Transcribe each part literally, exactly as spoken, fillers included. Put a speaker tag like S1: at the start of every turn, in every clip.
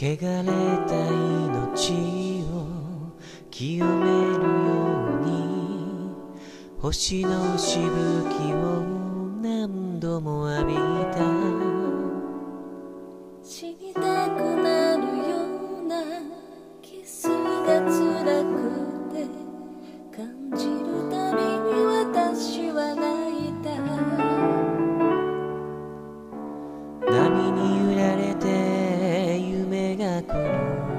S1: 汚れた命を清めるように星のしぶきを何度も浴びた。
S2: 死にたくなるようなキスが辛くて感じるたびに私は泣いた。
S1: 波に揺られて夢が来る。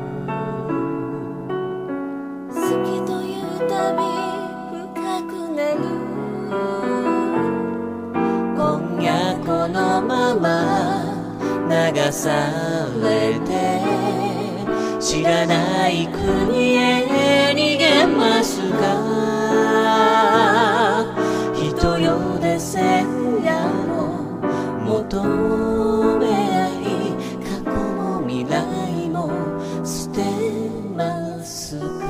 S2: 好きというたび深くなる。
S1: 今夜このまま流されて知らない国へ逃げますか。人よで千夜を求め合い過去も未来も捨てますか。